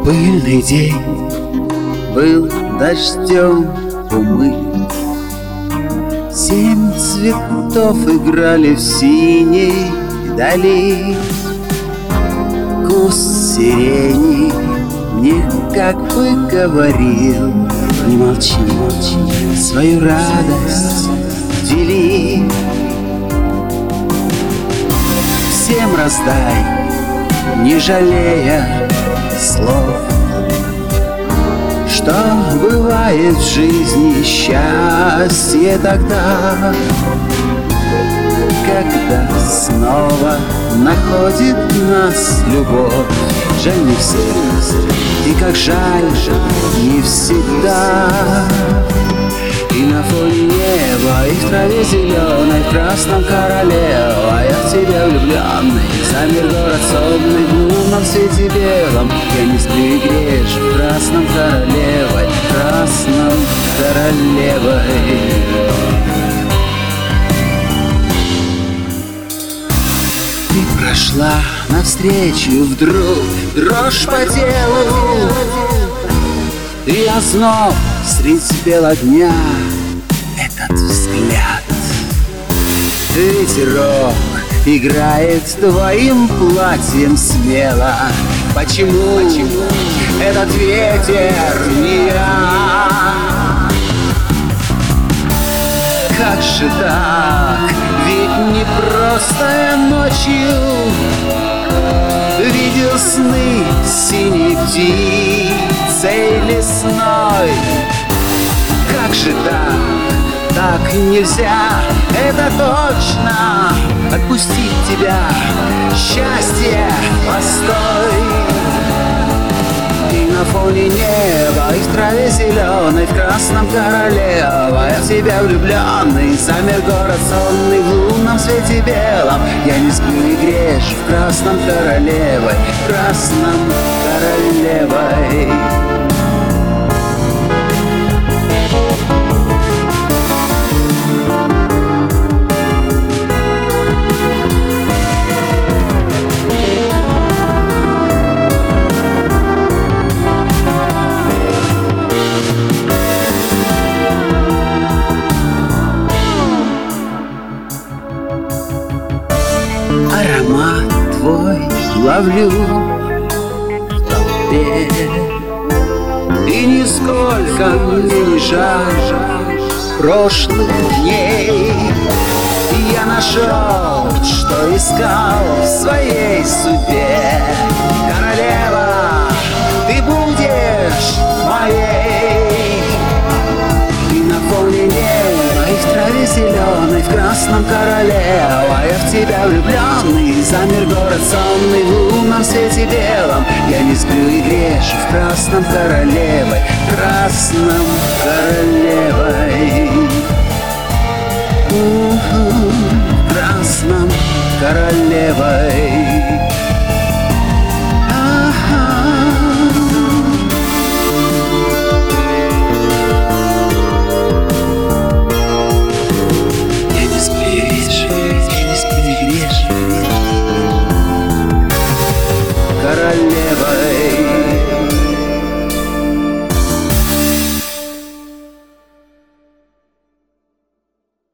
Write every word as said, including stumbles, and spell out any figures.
Пыльный день был дождем умыт. Семь цветов играли в синей дали. Куст сирени мне как бы говорил: не молчи, молчи, свою радость дели. Всем раздай, не жалея слов, что бывает в жизни счастье тогда, когда снова находит нас любовь. Жаль, не все, и как жаль, не всегда. И на фоне неба, и в траве зеленой, в красном короле, а я в тебя влюбленный. Замер город сонный, в лунном свете белом. Я не сплю и греешь в красном королевой, в красном королевой. Ты прошла навстречу вдруг, дрожь по телу, и озноб средь бела дня. Этот взгляд, ветерок играет твоим платьем смело. Почему, Почему этот ветер не я? Как же так? Ведь не просто ночью видел сны синей птицей лесной. Как же так? Так нельзя, это точно. Отпустить тебя, счастье, постой. И на фоне неба, и в траве зеленой, в красном короле, а я в тебя влюбленный. Замер город сонный, в лунном свете белом. Я не сплю и греешь в красном королевой, в красном королевой. Аромат твой ловлю в толпе, и нисколько мне не жаль прошлых дней. И я нашел, что искал в своей судьбе. Королева, ты будешь моей. И на фоне неба, и в траве зеленой, в красном короле, а я в тебя влюбленный. Замер город сонный, в лунном свете белом. Я не сплю и грешу в красном королевой, в красном королевой. У-ху, в красном королевой.